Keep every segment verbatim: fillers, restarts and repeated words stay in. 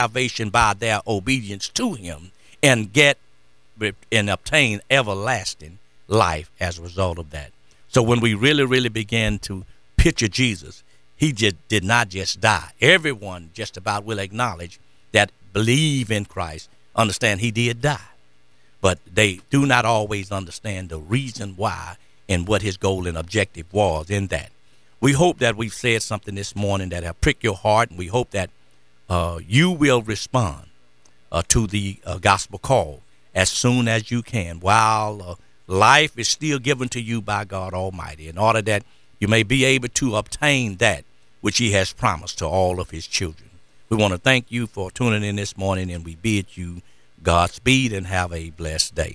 salvation by their obedience to him and get and obtain everlasting life as a result of that. So when we really, really begin to picture Jesus, he just did not just die. Everyone just about will acknowledge that believe in Christ, understand he did die. But they do not always understand the reason why and what his goal and objective was in that. We hope that we've said something this morning that have pricked your heart, and we hope that uh, you will respond uh, to the uh, gospel call as soon as you can, while uh, life is still given to you by God Almighty, in order that you may be able to obtain that which he has promised to all of his children. We want to thank you for tuning in this morning, and we bid you Godspeed and have a blessed day.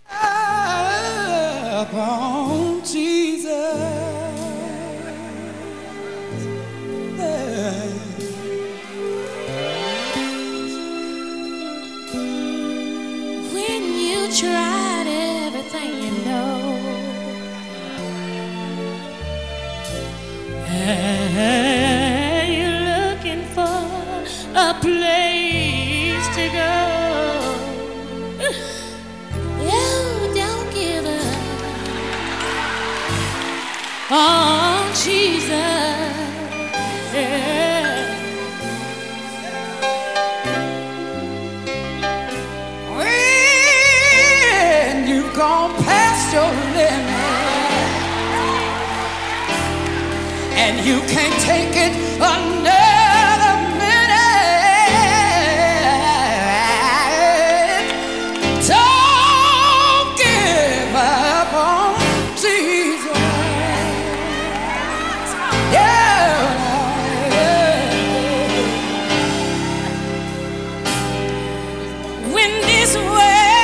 Upon Jesus. When you tried everything you know, and you're looking for a place to go, oh, don't give up on Jesus. Yeah. When you've gone past your limit and you can't take it another minute, don't give up on Jesus. Yeah. When this world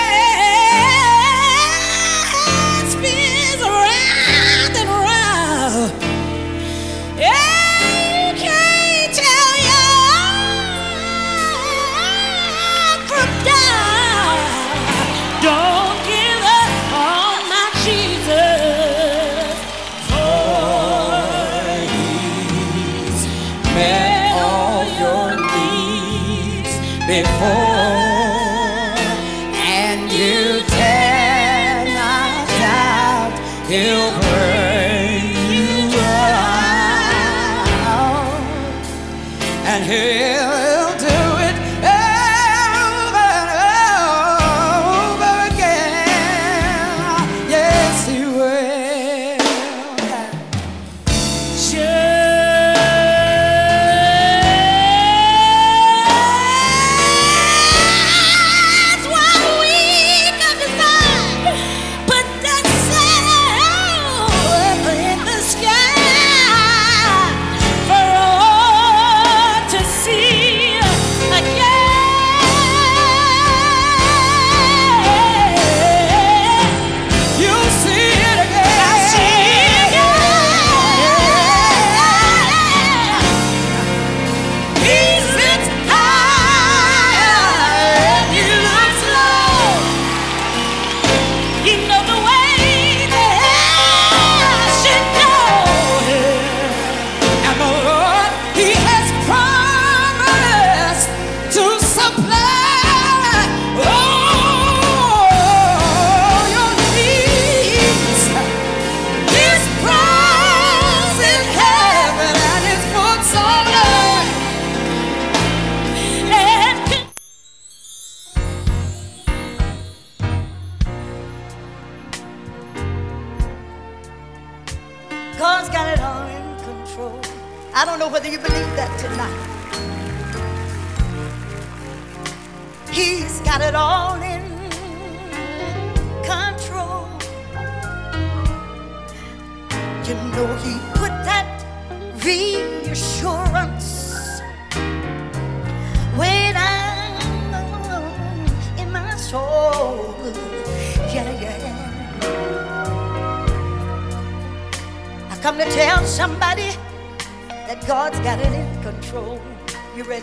spins around and around, yeah, you can't tell your from down. Don't give up on my Jesus, for He's met all your needs before. He'll bring you out, and he'll do it over and over again. Yes, he will. just one week of his time, but that's in the sky for all to see again. You'll see it again. I'll see it again. He sits high and he looks low. You know the way that I should go. And the Lord, he has promised to supply all your needs. His promise in heaven and his books on earth. And God's got it all in control. I don't know whether you believe that tonight. He's got it all in control. You know he put that reassurance way down in my soul. Yeah, yeah. I come to tell somebody that God's got it in control. You ready?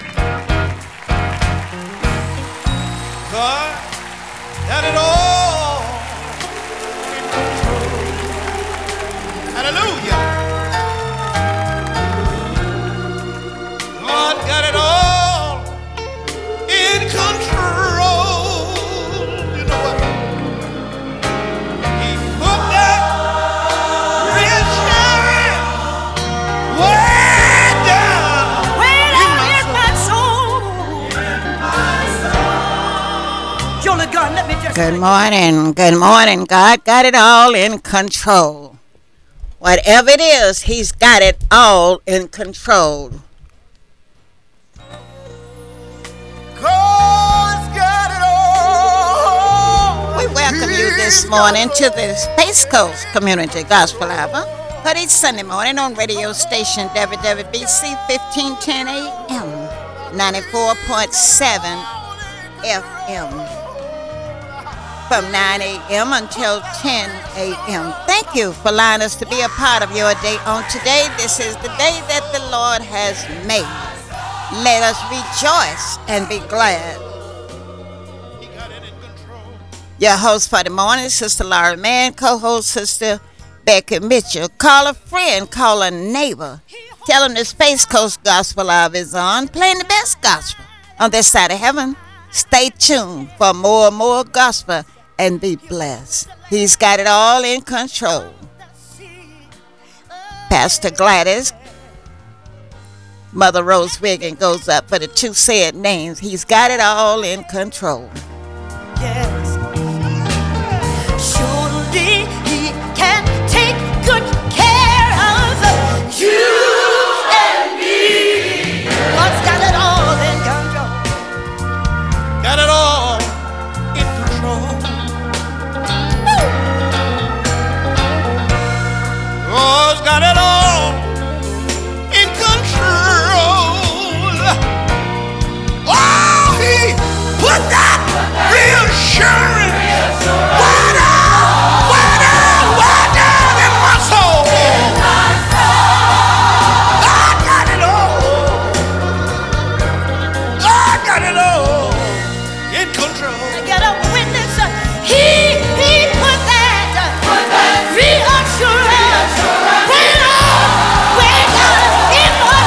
God got it all in control. Hallelujah. God got it all Good morning. Good morning. God got it all in control. Whatever it is, He's got it all in control. God's got it all. We welcome you this morning to the Space Coast Community Gospel Hour. For each Sunday morning on radio station W W B C fifteen ten A M, ninety-four point seven F M. From nine a.m. until ten a.m. Thank you for allowing us to be a part of your day on today. This is the day that the Lord has made. Let us rejoice and be glad. Your host for the morning, Sister Laura Mann, co-host Sister Becky Mitchell. Call a friend, call a neighbor. Tell them the Space Coast Gospel Hour is on, playing the best gospel on this side of heaven. Stay tuned for more and more gospel and be blessed. He's got it all in control. Pastor Gladys, Mother Rose Wiggin goes up for the two said names. He's got it all in control. Yes. Surely He can take good care of you and me. God's got it all in control. Got it all in control. God's got it all in control. Oh, He put that reassurance way down, way down, way down in my soul. God got it all. God got it all in control. I get a witness. He, he put that, put that reassurance way down, way down in my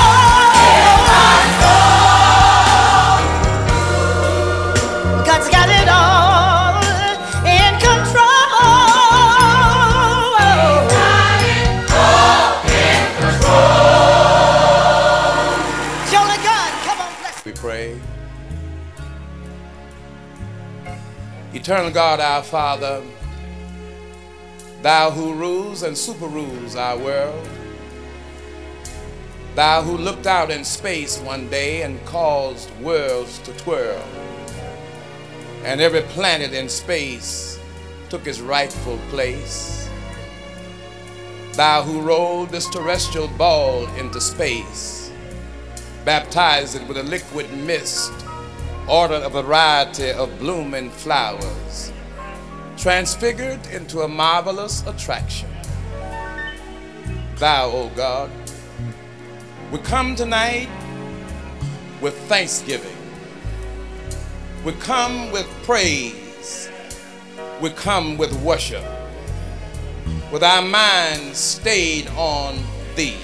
soul. God's got it all in control. Surely God, come on, bless. We pray. Eternal God, our Father, Thou who rules and super rules our world, Thou who looked out in space one day and caused worlds to twirl, and every planet in space took its rightful place. Thou who rolled this terrestrial ball into space, baptized it with a liquid mist, ordered a variety of blooming flowers, transfigured into a marvelous attraction. Thou, O God, we come tonight with thanksgiving. We come with praise. We come with worship, with our minds stayed on Thee.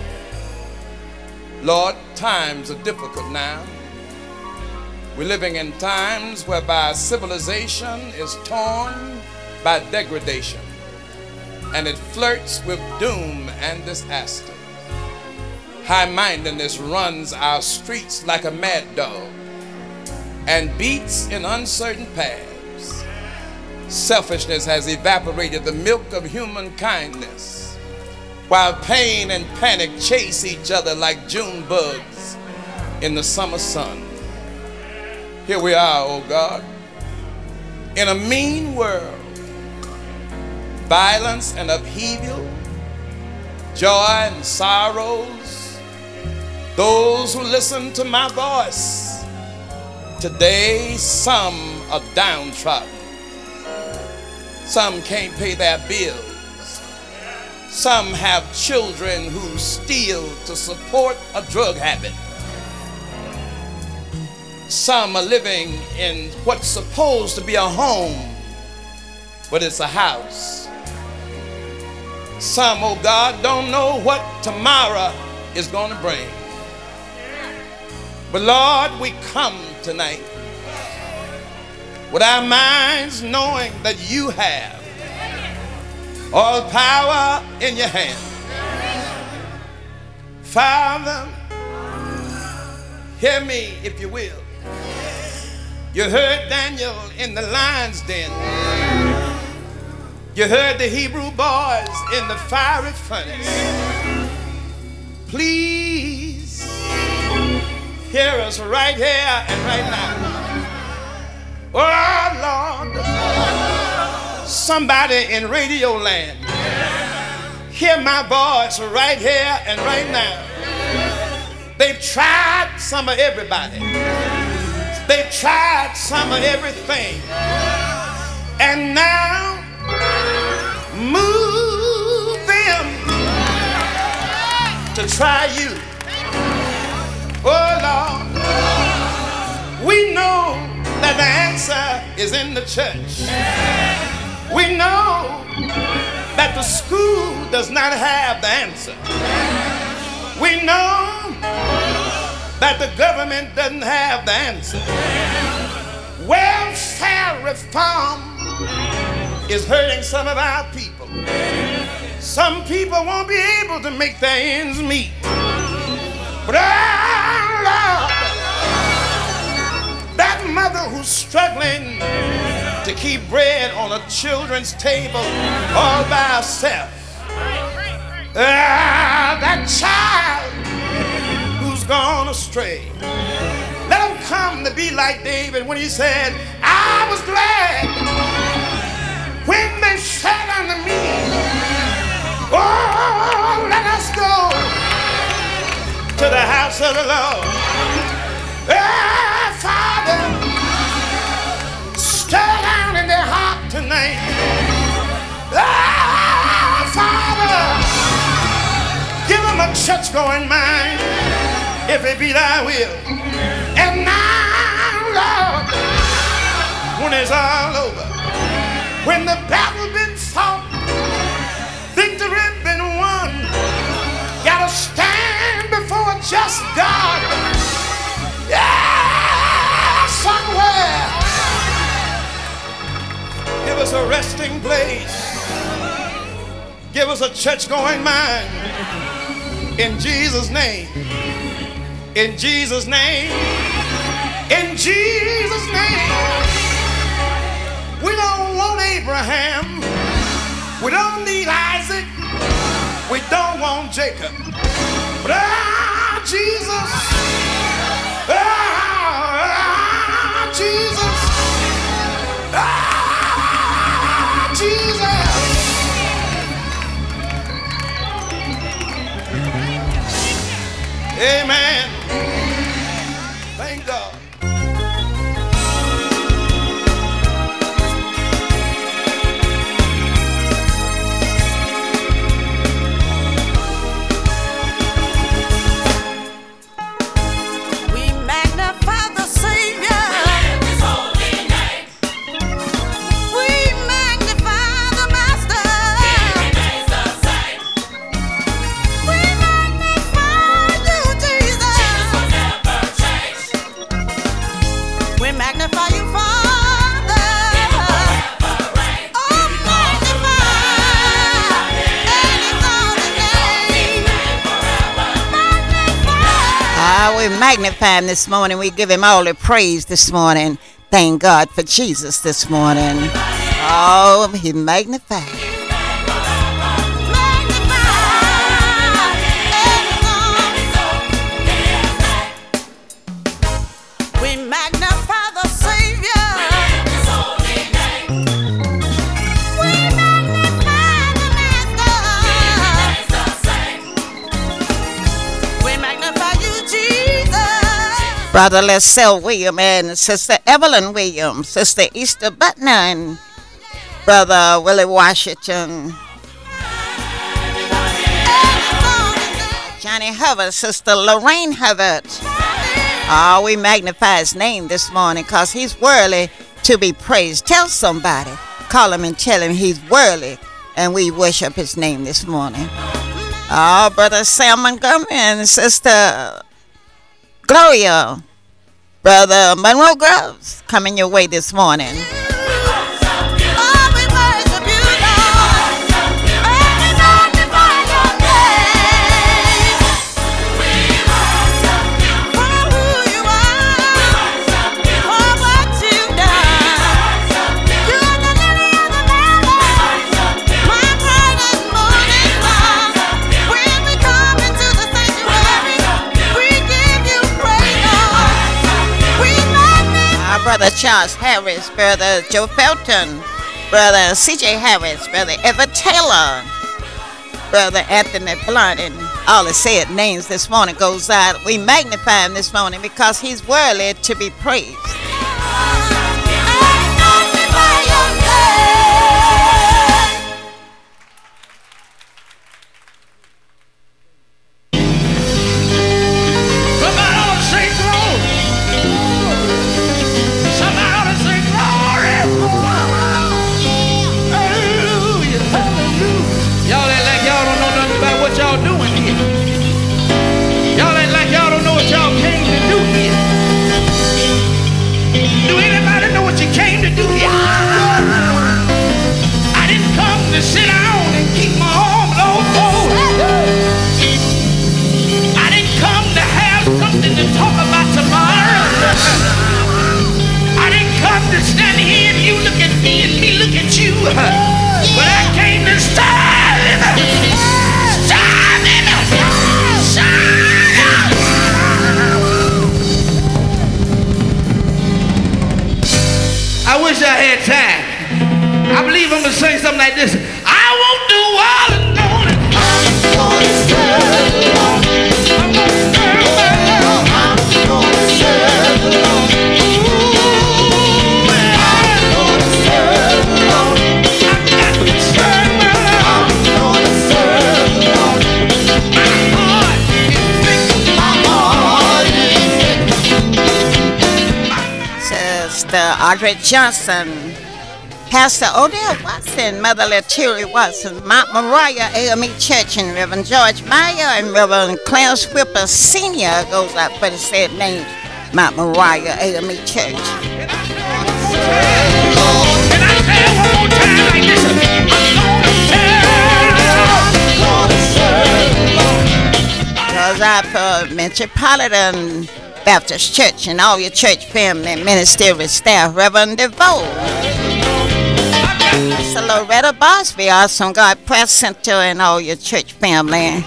Lord, times are difficult now. We're living in times whereby civilization is torn by degradation, and it flirts with doom and disaster. High-mindedness runs our streets like a mad dog and beats in uncertain paths. Selfishness has evaporated the milk of human kindness, while pain and panic chase each other like June bugs in the summer sun. Here we are, oh God, in a mean world, violence and upheaval, joy and sorrows. Those who listen to my voice today, some are downtrodden. Some can't pay their bills. Some have children who steal to support a drug habit. Some are living in what's supposed to be a home, but it's a house. Some, oh God, don't know what tomorrow is going to bring. But Lord, we come tonight with our minds knowing that you have all power in your hand. Father, hear me if you will. You heard Daniel in the lion's den. You heard the Hebrew boys in the fiery furnace. Please hear us right here and right now. Oh Lord, somebody in radio land, hear my voice right here and right now. They've tried some of everybody. They've tried some of everything. And now move them to try you. Oh Lord, we know that the answer is in the church. We know that the school does not have the answer. We know that the government doesn't have the answer. Welfare reform is hurting some of our people. Some people won't be able to make their ends meet. But oh Lord, that mother who's struggling to keep bread on her children's table all by herself, ah, that child who's gone astray, let him come to be like David when he said, I was glad when they said unto me, oh, let us go to the house of the Lord. Ah, Father, stir down in their heart tonight. Ah, Father, give them a church-going mind, if it be thy will. And now, Lord, when it's all over, when the battle's been fought, victory been won, gotta stand before a just God. Yeah, somewhere. Give us a resting place. Give us a church-going mind. In Jesus' name. In Jesus' name. In Jesus' name. We don't want Abraham. We don't need Isaac. We don't want Jacob. But ah, Jesus. Ah, Jesus. Ah, Jesus. Amen. Thank God. We magnify the Savior. His holy name. We magnify the Master. He remains the same. We magnify you, Jesus. Jesus will never change. We magnify you, Father. He will forever reign. Oh, magnify and exalt His name. Magnify. Ah, we magnify him this morning. We give him all the praise this morning. Thank God for Jesus this morning. Oh, he magnified. We magnify the Savior. His holy name. We magnify the Master. He remains the same. We magnify you, Jesus. Brother Lessell Williams and Sister Evelyn Williams, Sister Easter Butner and Brother Willie Washington, Johnny Hubbard, Sister Lorraine Hubbard. Oh, we magnify his name this morning because he's worthy to be praised. Tell somebody, call him and tell him he's worthy, and we worship his name this morning. Oh, Brother Sam Montgomery and Sister Gloria, Brother Monroe Groves, coming your way this morning. Oh, we worship you, Lord. And we magnify your name. We worship you for who you are, for what you my brother Charles Harris, brother Joe Felton, brother C J Harris, brother Everett Taylor, brother Anthony Blunt, and all the said names this morning goes out. We magnify him this morning because he's worthy to be praised. But I came to stand, stand, stand. I wish I had time. I believe I'm gonna sing something like this. I won't do all alone. I'm gonna serve the Lord. I'm gonna serve the Lord. I'm gonna serve the Lord. Sister Audrey Johnson, Pastor Odell Watson, Mother Lettery Watson, Mount Moriah A M E Church, and Reverend George Meyer and Reverend Clarence Whipper Senior goes out for the said name, Mount Moriah A M E Church. Can I say it one more time like this? Goes out for Metropolitan Baptist Church and all your church family and ministerial staff, Reverend DeVoe. Sister Loretta Bosby, Awesome God Press Center, and all your church family.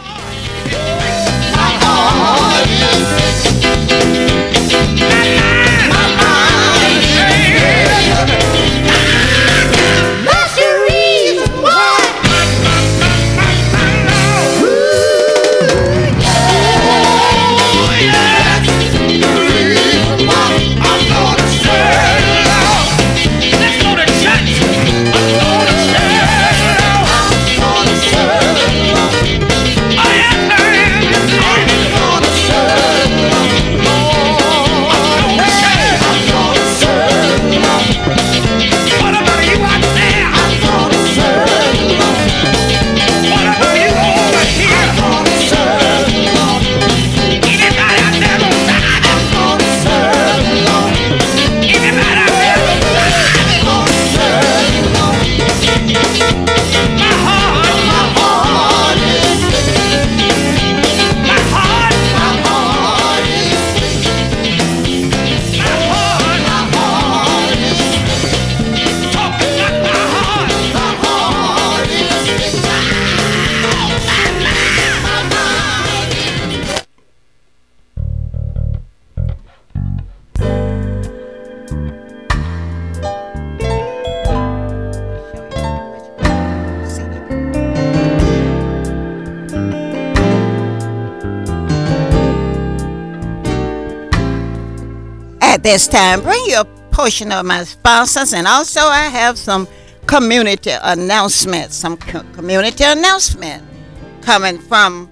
This time, bring you a portion of my sponsors, and also I have some community announcements, some co- community announcement coming from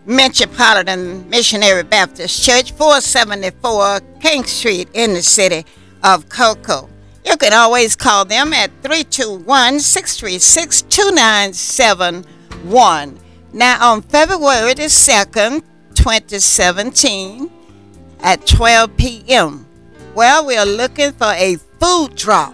Metropolitan Missionary Baptist Church, four seventy-four King Street in the city of Cocoa. You can always call them at three two one, six three six, two nine seven one. Now on February the second, twenty seventeen at twelve p.m., well, we are looking for a food drop.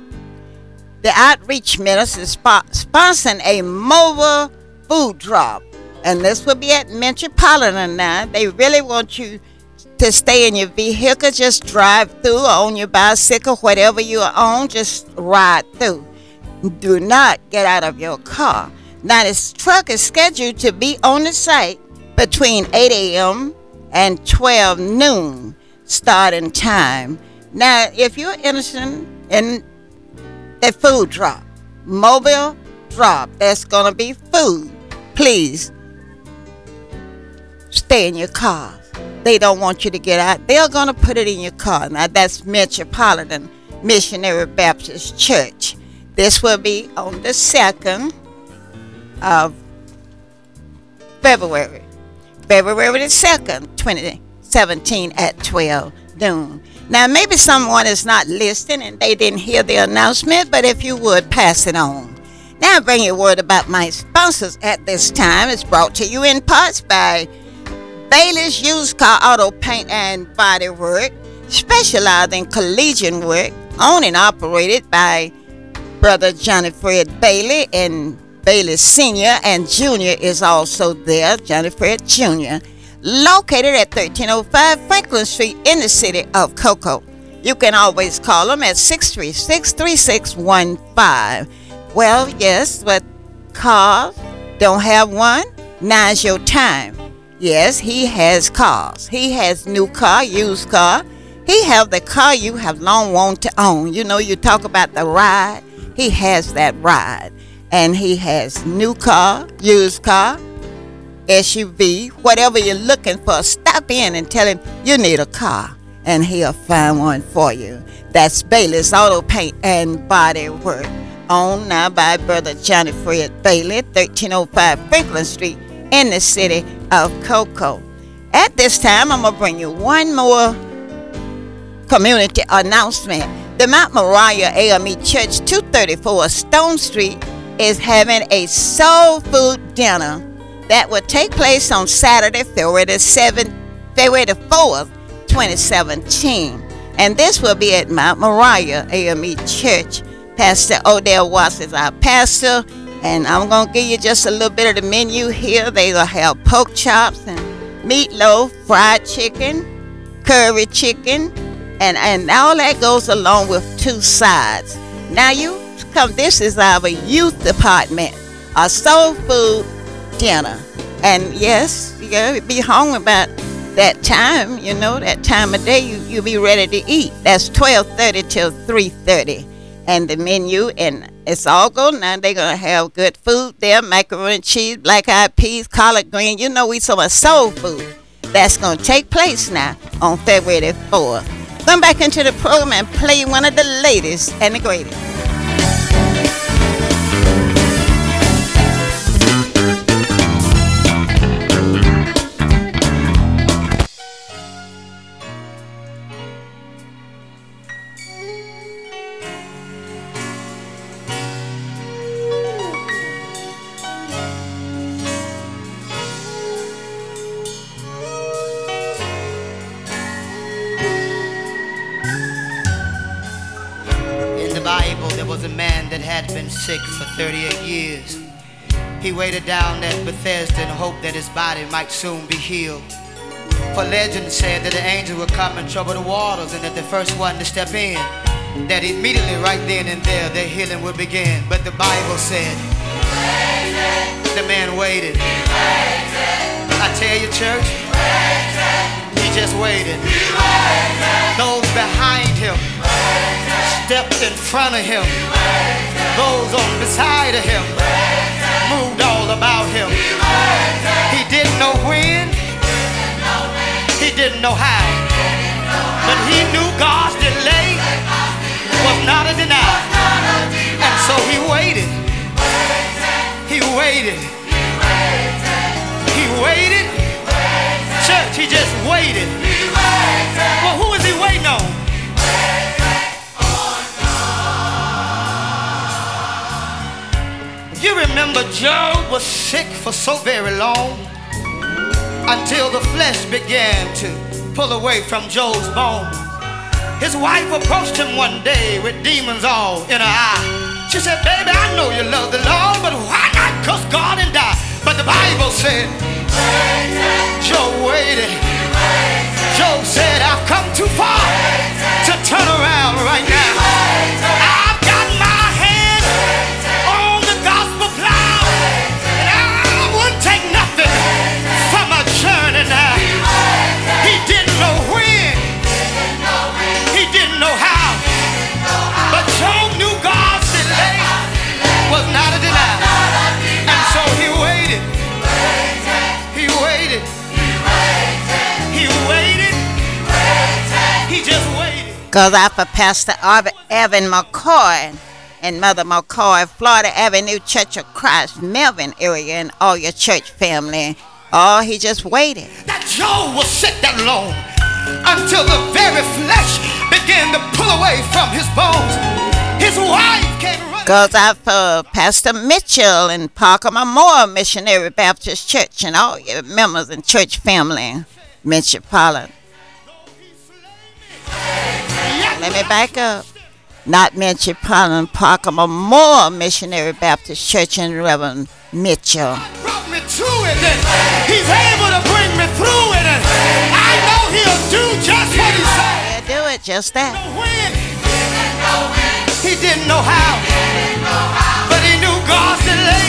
The outreach minister is sp- sponsoring a mobile food drop. And this will be at Metropolitan now. They really want you to stay in your vehicle. Just drive through or on your bicycle, whatever you are on, just ride through. Do not get out of your car. Now, this truck is scheduled to be on the site between eight a.m. and twelve noon starting time. Now, if you're interested in the food drop, mobile drop, that's going to be food, please stay in your car. They don't want you to get out. They're going to put it in your car. Now, that's Metropolitan Missionary Baptist Church. This will be on the second of February. February the second, twenty seventeen at twelve noon. Now, maybe someone is not listening and they didn't hear the announcement, but if you would, pass it on. Now, I bring you a word about my sponsors at this time. It's brought to you in parts by Bailey's Used Car Auto Paint and Body Work, specialized in collision work, owned and operated by Brother Johnny Fred Bailey, and Bailey Senior and Junior is also there, Johnny Fred Junior, located at thirteen oh five Franklin Street in the city of Cocoa. You can always call them at six three six, three six one five. Well, yes, but cars don't have one. Now's your time. Yes, he has cars. He has new car, used car. He have the car you have long wanted to own. You know, you talk about the ride. He has that ride. And he has new car, used car, S U V, whatever you're looking for. Stop in and tell him you need a car, and he'll find one for you. That's Bailey's Auto Paint and Body Work, owned now by Brother Johnny Fred Bailey, thirteen oh five Franklin Street in the city of Cocoa. At this time, I'm going to bring you one more community announcement. The Mount Moriah A M E Church, two thirty-four Stone Street, is having a soul food dinner that will take place on Saturday, February the seventh, February the fourth, twenty seventeen. And this will be at Mount Moriah A M E Church. Pastor Odell Watts is our pastor, and I'm going to give you just a little bit of the menu here. They will have pork chops and meatloaf, fried chicken, curry chicken, and, and all that goes along with two sides. Now you come, this is our youth department, a soul food dinner. And yes, you gotta be home about that time, you know, that time of day you, you be ready to eat. That's twelve thirty till three thirty. And the menu, and it's all good now. They're going to have good food there, macaroni and cheese, black eyed peas, collard green. You know, we so much soul food. That's going to take place now on February the fourth. Come back into the program and play one of the latest and the greatest. Had been sick for thirty-eight years. He waited down at Bethesda in hope that his body might soon be healed. For legend said that the angel would come and trouble the waters, and that the first one to step in, that immediately right then and there their healing would begin. But the Bible said the man waited. I tell you, church, he just waited. Those behind him stepped in front of him. Those on beside of him moved all about him. He didn't know when, he didn't know how, but he knew God's delay was not a denial. And so he waited. He waited. He waited. Church, he just waited. Well, who is he waiting on? You remember Job was sick for so very long, until the flesh began to pull away from Job's bones. His wife approached him one day with demons all in her eye. She said, baby, I know you love the Lord, but why not curse God and die? But the Bible said, Job waited. Job said, I've come too far to turn around right now. I've got my hand on the gospel plow, and I wouldn't take nothing from a journey now. He didn't know when, he didn't know know how. But Job knew God's delay was not a denial. And so he waited. He waited. He waited. He just waited. Goes out for Pastor Evan McCoy and Mother McCoy, Florida Avenue Church of Christ, Melvin area, and all your church family. Oh, he just waited. That Job was sick that long until the very flesh began to pull away from his bones. His wife came running. Goes out for Pastor Mitchell and Parker Memorial Missionary Baptist Church and all your members and church family. Mitchell Pollard. Let me back up. Not Mitchell Pollard, Parker Memorial Missionary Baptist Church and Reverend Mitchell. Brought me to it, and he's able to bring me through it, and I know he'll do just what he said. He'll do it, just that. When he didn't know how, but he knew God's delay.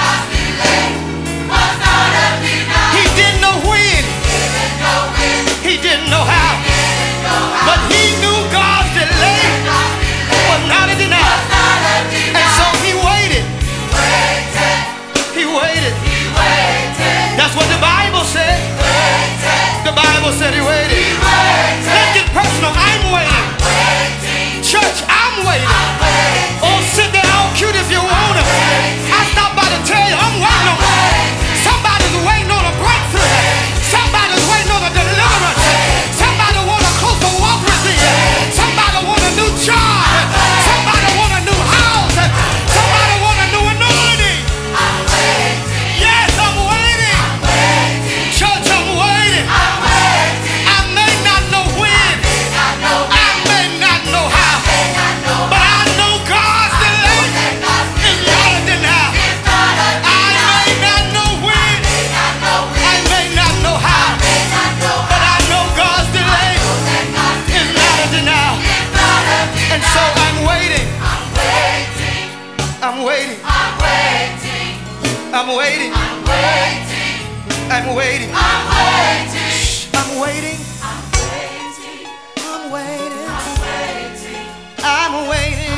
He didn't know when, he didn't know how, but he knew God's delay was not a denial. And so he waited. He waited. That's what the Bible said. The Bible said he waited. Let's get personal. I'm waiting. Church, I'm waiting. Oh, sit there all cute if you wanna. I stopped by to tell you I'm waiting on. Somebody's waiting on a breakthrough. Somebody's waiting on a deliverance. Somebody want a closer walk with me. Somebody want a new job. Somebody want a new house. Somebody want a new anointing. Yes, I'm waiting. Church, I'm waiting. I may not know when. I may not know how. But I know God's delay is not a denial. I may not know when. I may not know how. But I know God's delay is not a denial. And so I'm waiting. I'm waiting. I'm waiting. I'm waiting. Shh, I'm waiting. I'm waiting. I'm waiting.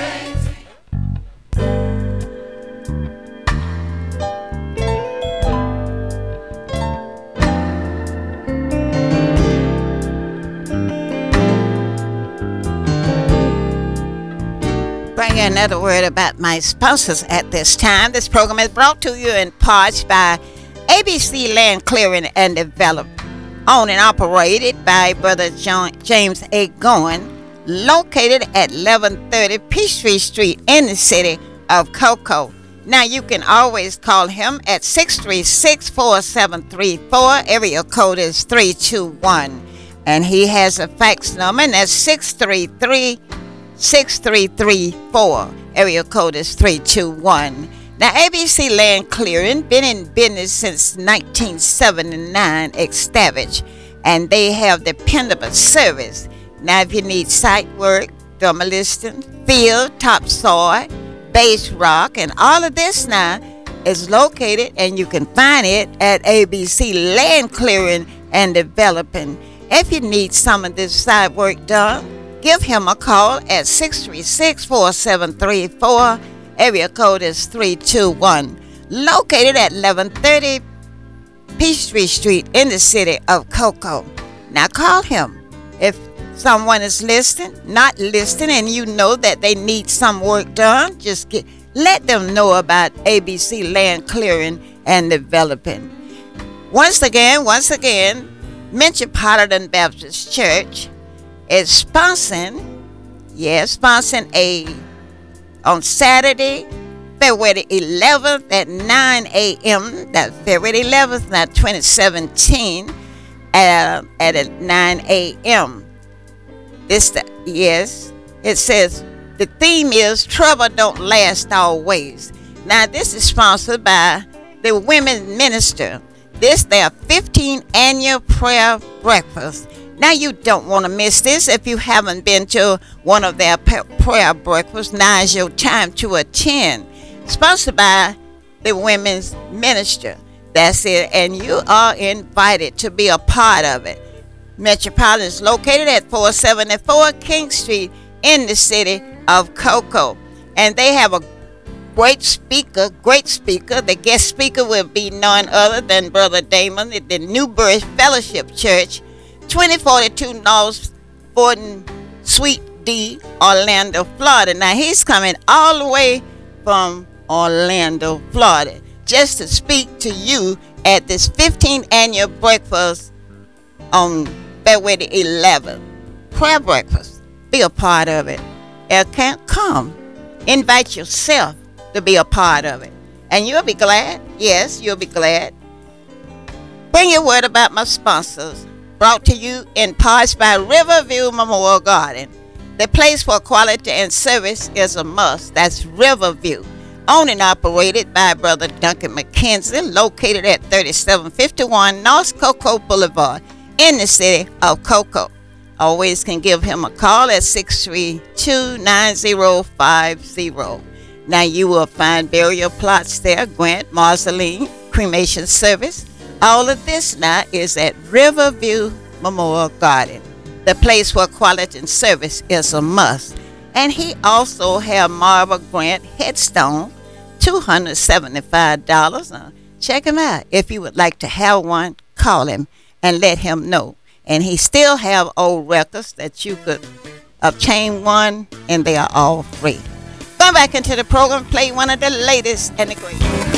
Bring another word about my sponsors at this time. This program is brought to you in parts by A B C Land Clearing and Development, owned and operated by Brother John, James A. Goen, located at eleven thirty Peachtree Street in the city of Cocoa. Now you can always call him at six three six, four seven three four. Area code is three two one. And he has a fax number, and that's six three three, six three three four. Area code is three two one. Now, A B C Land Clearing been in business since nineteen seventy-nine, established, and they have dependable service. Now, if you need site work, demolition, field, topsoil, base rock, and all of this now is located, and you can find it at A B C Land Clearing and Developing. If you need some of this site work done, give him a call at six three six, four seven three four. Area code is three two one. Located at eleven thirty Peachtree Street in the city of Cocoa. Now call him. If someone is listening, not listening, and you know that they need some work done, just get, let them know about A B C Land Clearing and Developing. Once again, once again, Metropolitan Baptist Church is sponsoring, yes, sponsoring a on Saturday, February eleventh at nine a.m. That's February eleventh, not twenty seventeen, uh, at nine a.m. This, the, yes, it says the theme is Trouble Don't Last Always. Now, this is sponsored by the Women's Minister. This their fifteenth annual prayer breakfast. Now, you don't want to miss this. If you haven't been to one of their prayer breakfasts, now is your time to attend. Sponsored by the Women's Minister. That's it. And you are invited to be a part of it. Metropolitan is located at four seventy-four King Street in the city of Cocoa. And they have a great speaker, great speaker. The guest speaker will be none other than Brother Damon at the New Birth Fellowship Church, twenty forty-two North Fortin Suite D, Orlando, Florida. Now, he's coming all the way from Orlando, Florida, just to speak to you at this fifteenth annual breakfast on February the eleventh. Prayer breakfast. Be a part of it. You can't come. Invite yourself to be a part of it. And you'll be glad. Yes, you'll be glad. Bring your word about my sponsors. Brought to you in parts by Riverview Memorial Garden. The place for quality and service is a must. That's Riverview. Owned and operated by Brother Duncan McKenzie, located at thirty-seven fifty-one North Cocoa Boulevard in the city of Cocoa. Always can give him a call at six three two, nine zero five zero. Now you will find burial plots there, grant, mausoleum, cremation service. All of this now is at Riverview Memorial Garden. The place where quality and service is a must. And he also have Marva Grant headstone, two hundred seventy-five dollars. Uh, check him out. If you would like to have one, call him and let him know. And he still have old records that you could obtain one, and they are all free. Going back into the program, play one of the latest and the greatest.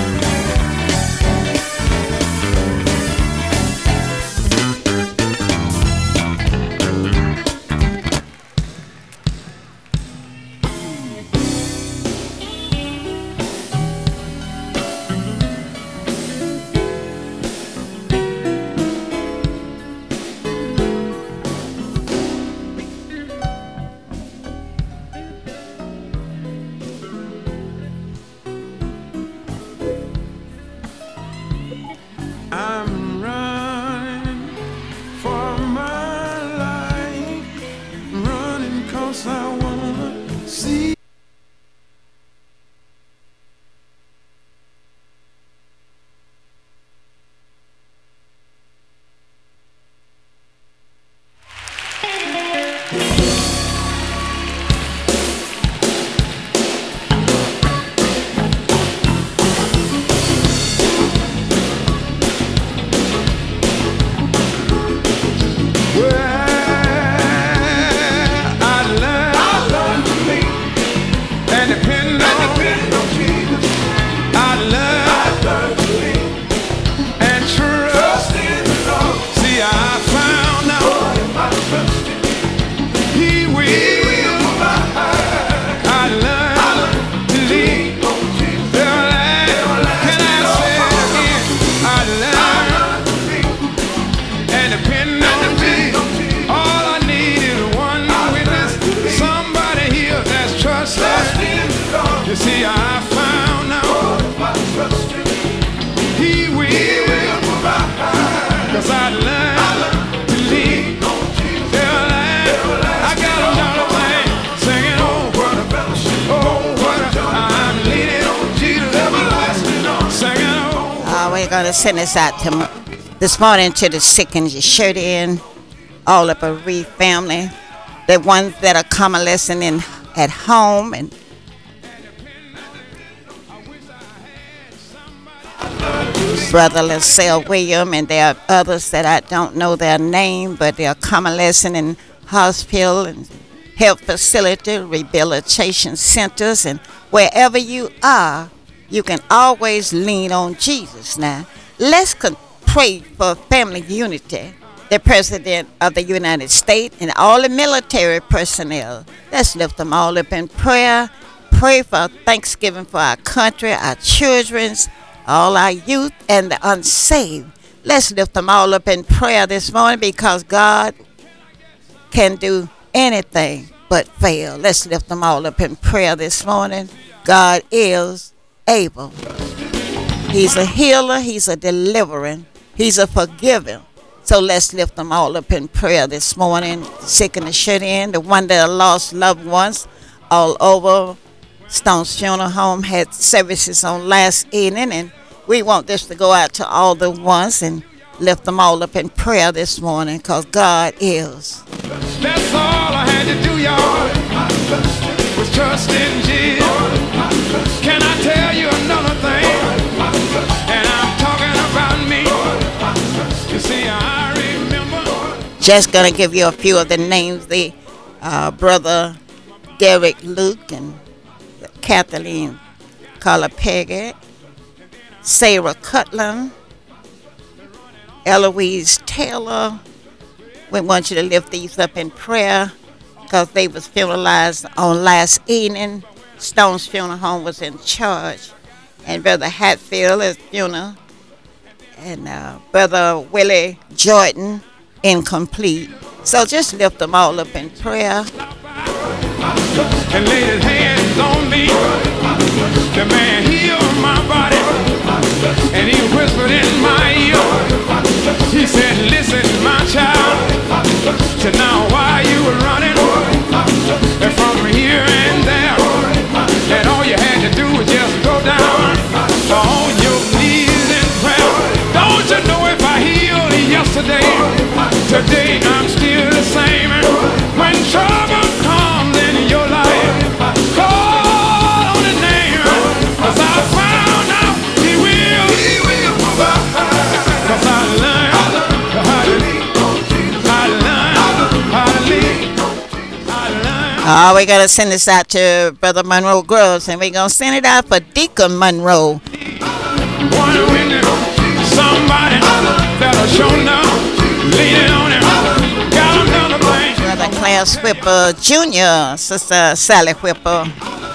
Going to send this out to this morning to the sick and your shirt in, all of the bereaved family, the ones that are convalescing in at home, and Brother LaSalle William, and there are others that I don't know their name, but they are convalescing in hospital and health facility, rehabilitation centers, and wherever you are, you can always lean on Jesus now. Let's con- pray for family unity. The President of the United States and all the military personnel. Let's lift them all up in prayer. Pray for Thanksgiving for our country, our children, all our youth, and the unsaved. Let's lift them all up in prayer this morning because God can do anything but fail. Let's lift them all up in prayer this morning. God is able. He's a healer. He's a deliverer. He's a forgiver. So let's lift them all up in prayer this morning. Sick and the shut in, the one that lost loved ones all over. Stone's Funeral Home had services on last evening, and we want this to go out to all the ones and lift them all up in prayer this morning, because God is. That's all I had to do, y'all, was trust in Jesus. Can I tell you another thing? And I'm talking about me. You see, I remember. Just going to give you a few of the names. The uh, brother Derek Luke and Kathleen Carla Peggy, Sarah Cutler, Eloise Taylor. We want you to lift these up in prayer because they was funeralized on last evening. Stone's Funeral Home was in charge. And Brother Hatfield is funeral. And uh, Brother Willie Jordan, incomplete. So just lift them all up in prayer. And laid his hands on me. The man healed my body. And he whispered in my ear. He said, listen, my child. To now why you were running. And from here and there. And all you had to do was just go down on your knees in prayer. Don't you know if I healed yesterday, today I'm still the same. When trouble comes in your life, call on the name, 'cause I found out he will, he will provide. 'Cause I learned how to lead, I learned how to lead, I learned. Oh, we're going to send this out to Brother Monroe Groves, and we're going to send it out for Deacon Monroe. One window, somebody that'll show up, leaning on him, got another thing. Brother Clarence Whipper Junior, Sister Sally Whipper,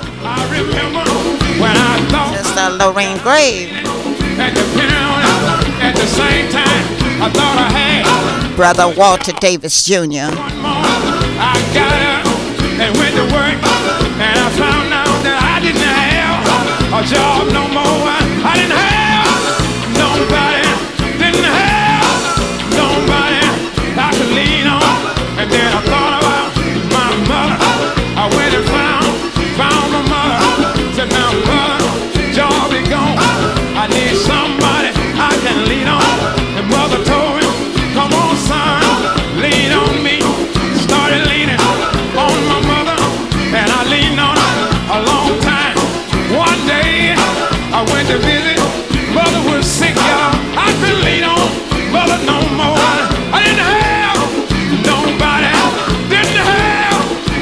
I remember when I thought Sister Lorraine Grave, and depending on it, at the same time, I thought I had Brother Walter Davis Junior one more. I got up and went to work, and I found out that I didn't have a job no more. I didn't have nobody, didn't have nobody I could lean on. And then I thought about my mother. I went and found, found my mother. Said, now mother, job is gone. I need somebody I can lean on. And mother told me, come on son, lean on me. Started leaning on my mother, and I leaned on her a long time. One day I went to visit. Mother was sick, y'all. I couldn't lean on mother no more. I didn't have nobody, didn't have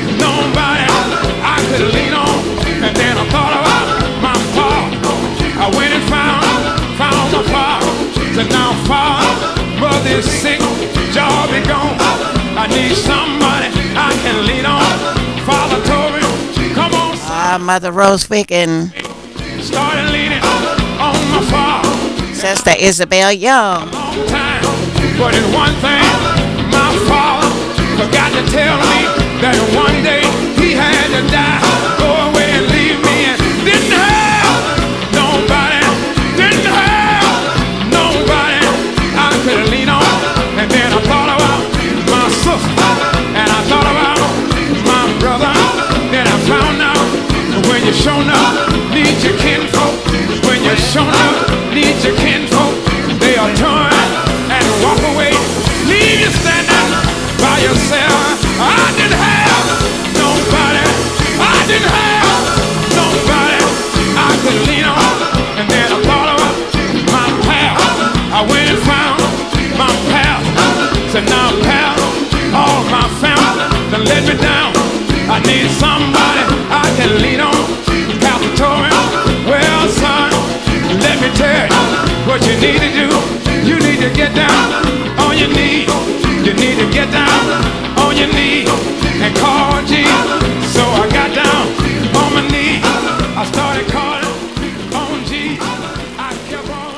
nobody I could lean on. And then I thought about my father. I went and found, found my father. Said, now father, mother is sick, job is gone. I need somebody I can lean on. Father told me, come on. uh, Mother Rosewick and Started leaning on my father. Sister Isabel Young. Long time, but in one thing, my father forgot to tell me that one day he had to die, go away and leave me, and didn't have nobody, didn't have nobody I could lean on. And then I thought about my sister, and I thought about my brother. Then I found out when you shown up, need your kinfolk. When you shown up, need your kinfolk. They'll turn and walk away, leave you standing by yourself. I didn't have nobody, I didn't have nobody I could lean on. And then I thought about my pal. I went and found my pal. Said, now pal, all my family done let me down. I need somebody I can lean on. Pastor told me, well son, let me tell you what you need to do. You need to get down on your knees. You need to get down on your knees and call Jesus. So I got down on my knees. I started calling on Jesus. I kept on.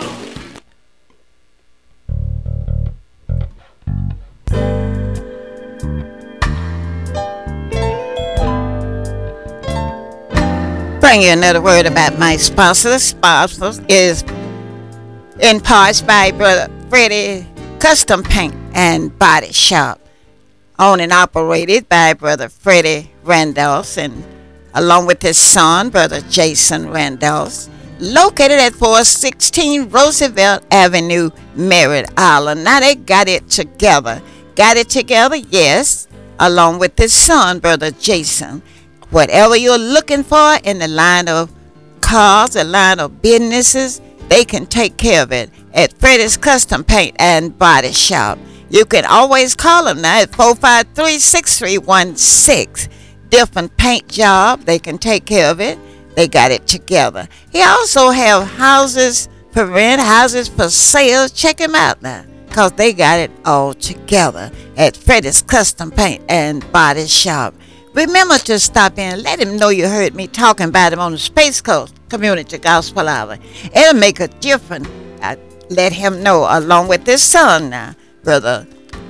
Bring you another word about my sponsor. The sponsor is in parts by Brother Freddie Custom Paint and Body Shop, owned and operated by Brother Freddie Randolph, and along with his son, Brother Jason Randolph. located at four sixteen Roosevelt Avenue, Merritt Island. Now they got it together. Got it together, yes, along with his son, Brother Jason. Whatever you're looking for in the line of cars, the line of businesses, they can take care of it at Freddie's Custom Paint and Body Shop. You can always call them now at four five three, six three one six. Different paint job, they can take care of it. They got it together. He also have houses for rent, houses for sale. Check him out now, because they got it all together at Freddie's Custom Paint and Body Shop. Remember to stop in and let him know you heard me talking about him on the Space Coast Community Gospel Hour. It'll make a difference. I let him know, along with his son now, Brother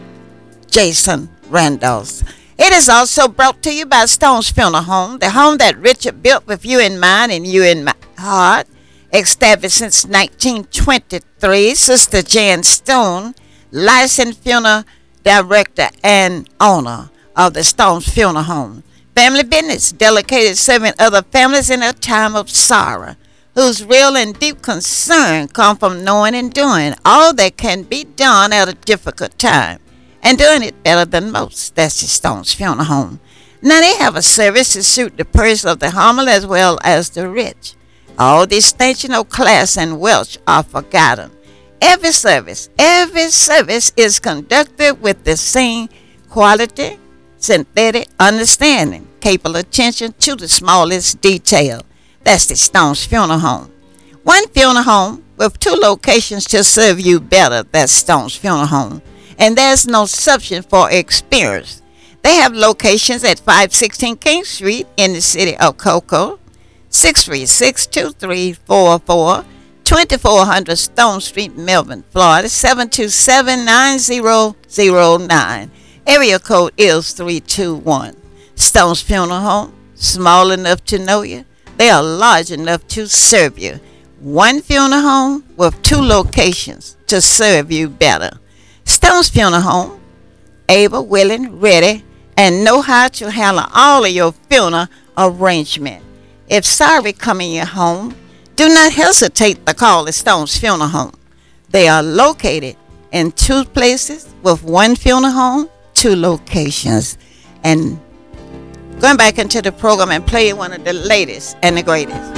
Jason Randolph. It is also brought to you by Stone's Funeral Home, the home that Richard built with you in mind and you in my heart. Established since nineteen twenty-three, Sister Jan Stone, licensed funeral director and owner of the Stone's Funeral Home. Family business, dedicated serving other families in a time of sorrow, whose real and deep concern come from knowing and doing all that can be done at a difficult time, and doing it better than most. That's the Stone's Funeral Home. Now they have a service to suit the purse of the humble as well as the rich. All distinction of class and wealth are forgotten. Every service, every service is conducted with the same quality, synthetic understanding, capable attention to the smallest detail. That's the Stone's Funeral Home. One funeral home with two locations to serve you better. That's Stone's Funeral Home. And there's no substitute for experience. They have locations at five sixteen King Street in the city of Cocoa, six three six, two three four four, twenty-four hundred Stone Street, Melbourne, Florida, seven two seven, nine zero zero nine. Area code is three two one. Stone's Funeral Home, small enough to know you. They are large enough to serve you. One funeral home with two locations to serve you better. Stone's Funeral Home, able, willing, ready, and know how to handle all of your funeral arrangement. If sorry come in your home, do not hesitate to call the Stone's Funeral Home. They are located in two places with one funeral home, two locations. And going back into the program and play one of the latest and the greatest.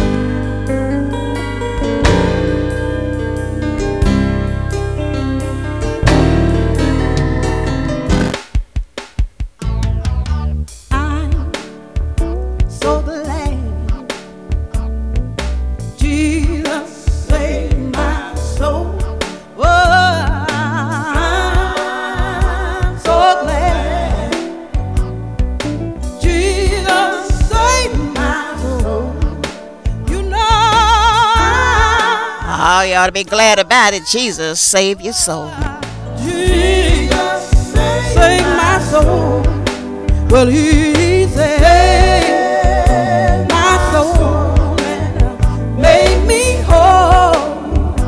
Oh, you ought to be glad about it. Jesus, save your soul. Jesus, save my soul. Well, he saved my soul and made me whole.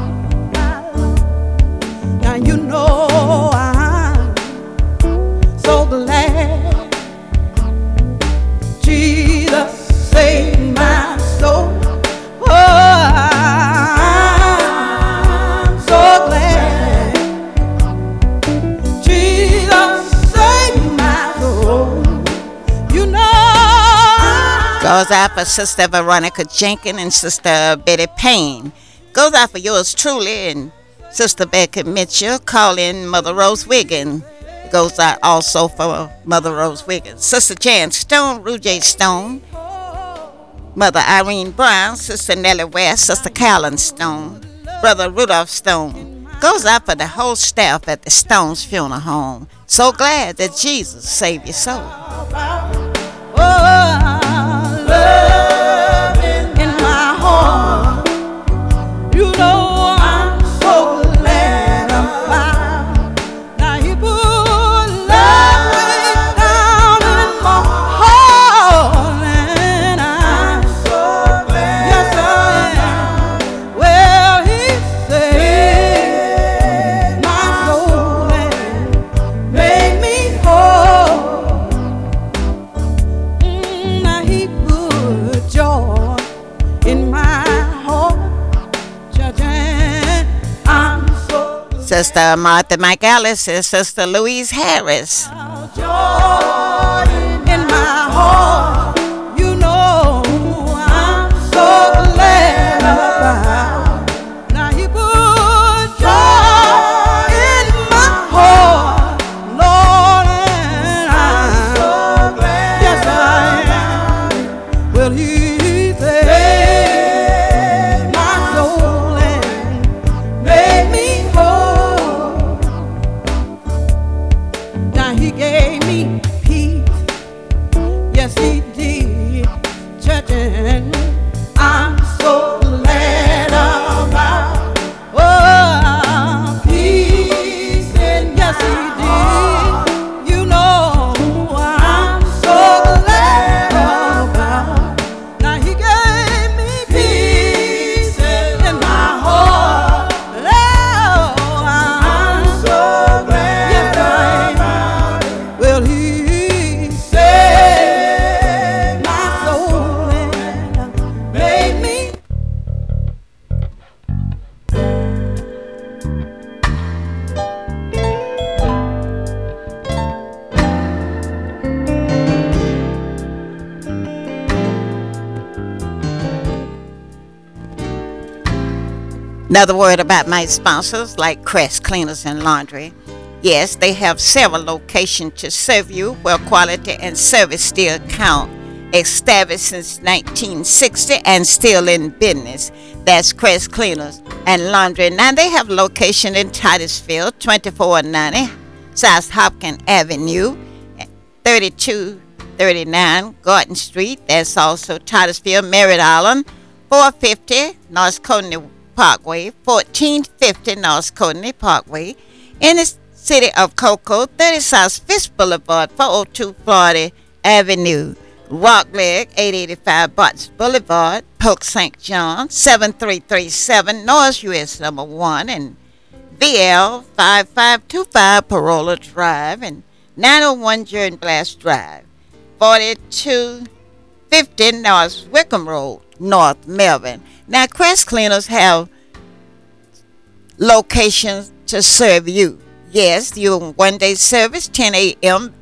Now you know I'm so glad. Jesus saved my soul. Oh, goes out for Sister Veronica Jenkins and Sister Betty Payne. Goes out for yours truly and Sister Becky Mitchell. Call in Mother Rose Wiggins. Goes out also for Mother Rose Wiggins. Sister Jan Stone, Rujay Stone. Mother Irene Brown, Sister Nellie West, Sister Callan Stone, Brother Rudolph Stone. Goes out for the whole staff at the Stone's Funeral Home. So glad that Jesus saved your soul. Love in my heart, you know I'm so glad I'm found. Now you put love way down in my heart, and I'm so glad. Yes, I am. Well, he saved my soul and made me whole. Mm. Sister Martha McAllis and Sister Louise Harris. Joy in my heart, you know I'm so glad about. Now He put joy in my heart, Lord, and I'm so glad. Yes, I am. Well, He saved my soul and made me whole. Now He gave me peace. Yes, He did. Church, and I'm so glad about. Oh, peace, and yes, He did. You know, I'm so glad about. Now He gave me peace in my heart. Oh, I'm so glad. Yes, I am. Well, He saved my soul and made me. Another word about my sponsors, like Crest Cleaners and Laundry. Yes, they have several locations to serve you where quality and service still count. Established since nineteen sixty and still in business. That's Crest Cleaners and Laundry. Now they have location in Titusville, twenty-four ninety South Hopkins Avenue, thirty-two thirty-nine Garden Street. That's also Titusville, Merritt Island, four fifty North Courtney Parkway, fourteen fifty North Courtney Parkway. In the city of Cocoa, thirty South Fish Boulevard, four oh two Florida Avenue. Rockleg, eight eighty-five Botts Boulevard, Polk Saint John, seven three three seven North U S number one, and V L five five two five Parola Drive, and nine oh one Jordan Blast Drive, forty-two fifty North Wickham Road, North Melbourne. Now, Crest Cleaners have locations to serve you. Yes, you one-day service, ten a.m.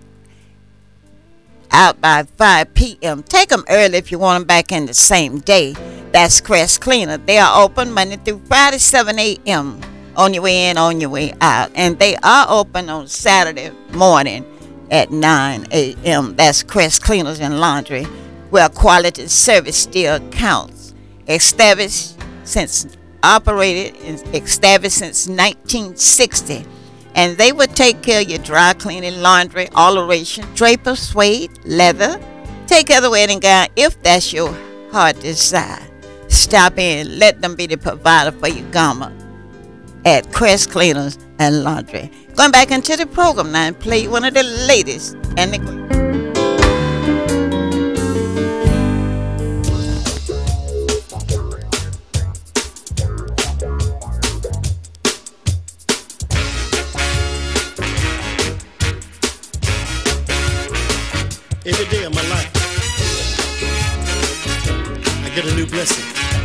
out by five p.m. Take them early if you want them back in the same day. That's Crest Cleaner. They are open Monday through Friday, seven a.m. on your way in, on your way out. And they are open on Saturday morning at nine a.m. That's Crest Cleaners and Laundry, where quality service still counts. Established since, operated and established since nineteen sixty. And they will take care of your dry cleaning, laundry, alteration, draper, suede, leather. Take care of the wedding gown if that's your heart desire. Stop in, let them be the provider for your garment at Crest Cleaners and Laundry. Going back into the program now and play one of the latest and the great. Every day of my life, I get a new blessing.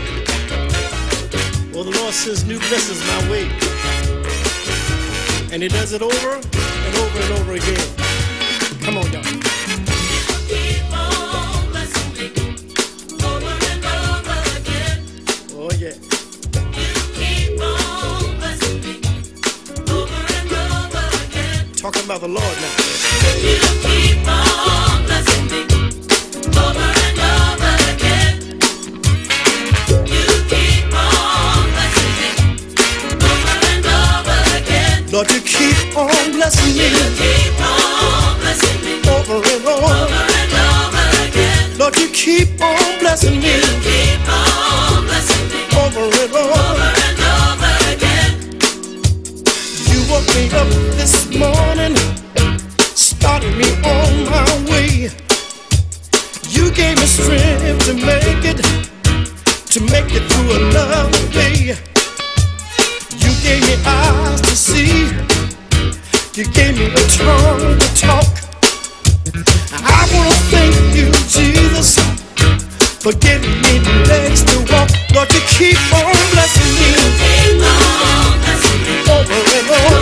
Well, the Lord sends new blessings my way, and He does it over and over and over again. Come on, y'all. Keep on blessing me over and over again. Oh, yeah. You keep on blessing me over and over again. Talking about the Lord now. You keep on blessing me over and over again. You keep on blessing me over and over again. Lord, you keep on blessing me. You keep on blessing me over and over. over and over again. Lord, you keep on blessing me. You keep on blessing me over and over. over and over again. You woke me up this morning, started me on my way. You gave me strength to make it, to make it through another day. You gave me eyes to see, you gave me a tongue to talk. I want to thank you, Jesus, for giving me the legs to walk. Lord, you keep on blessing me, Keep on blessing me over and over.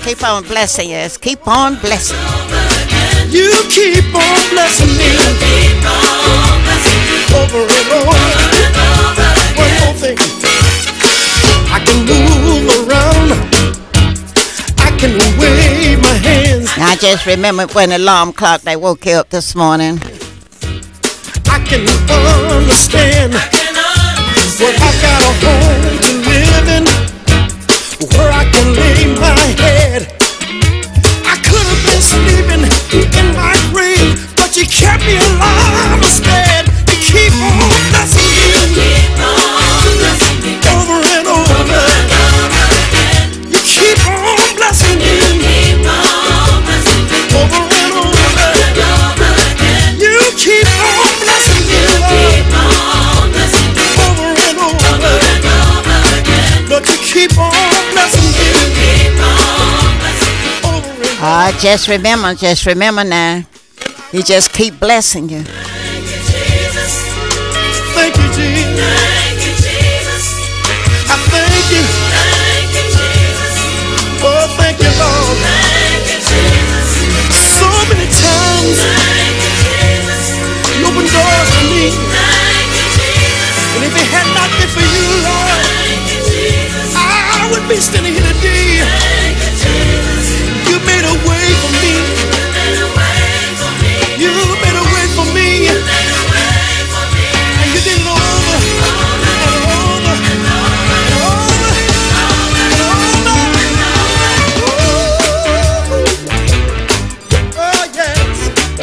keep on blessing us. Keep on blessing. You keep on blessing me. Over and over. One more thing. I can move around. I can wave my hands. I just remember when the alarm clock they woke you up this morning. I can understand. Well, I got a home to live in, where I can lay my head. I could have been sleeping in my grave, but you kept me alive instead. You keep on blessing me, over and over. You keep on blessing me, over and over. You keep on blessing me, over and over. But you keep on blessing me. Ah, uh, just remember, just remember now. He just keep blessing you. Thank you, Jesus. Thank you, Jesus. I thank you. Thank you, Jesus. Oh, thank you, Lord. Thank you, Jesus. So many times. Thank you, Jesus. You opened doors for me. Thank you, Jesus. And if it had not been for you, Lord, thank you, Jesus, I would be standing here today. Thank you, Jesus. You made a way for me. You made a way for me. You made a way for me. You made a way for me. And you did it over and over and over and over and over. Oh, yes.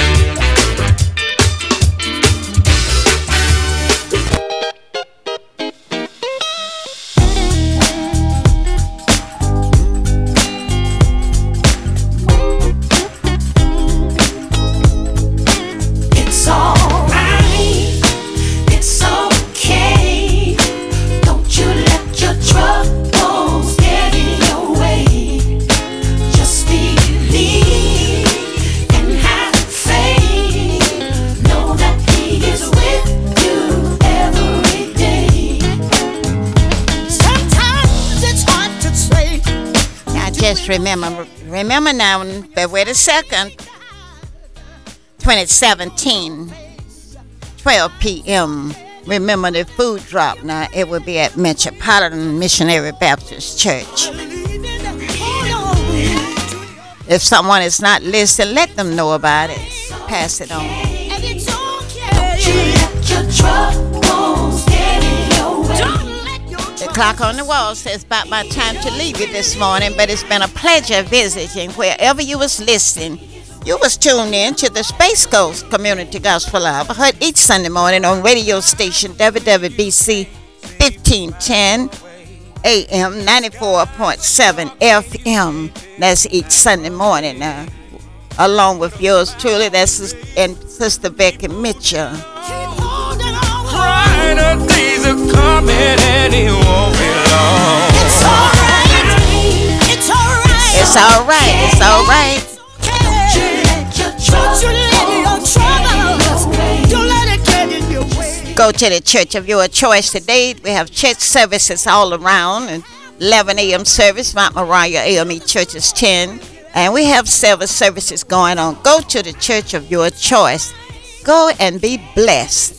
It's alright, it's okay. Don't you let your troubles get in your way. Just believe and have faith. Know that He is with you every day. Sometimes it's hard to say. Now just remember, remember now, on February the second, twenty seventeen, twelve p.m. Remember the food drop. Now it will be at Metropolitan Missionary Baptist Church. If someone is not listening, let them know about it. Pass it on. And it's okay. Don't you let your troubles get in your way. Don't let your The clock on the wall says about my time to leave you this morning, but it's been a pleasure visiting wherever you was listening. You was tuned in to the Space Coast Community Gospel Hour, heard each Sunday morning on radio station W W B C fifteen ten A M ninety-four point seven F M. That's each Sunday morning now. Along with yours truly, that's Sis- and Sister Becky Mitchell. Brighter days are coming and it won't be long. It's alright. It's alright. It's all right. It's all right. Don't you let your troubles. Don't let it get in your way. Go to the church of your choice today. We have church services all around. And eleven a.m. service, Mount Moriah A M E Church is ten. And we have several services going on. Go to the church of your choice. Go and be blessed.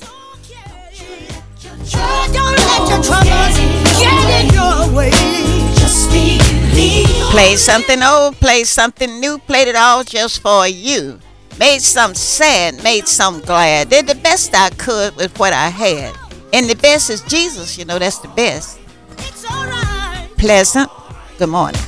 Don't let your troubles get in your way. Just believe. Play something old, play something new, played it all just for you. Made some sad, made some glad. Did the best I could with what I had. And the best is Jesus, you know, that's the best. It's alright. Pleasant. Good morning.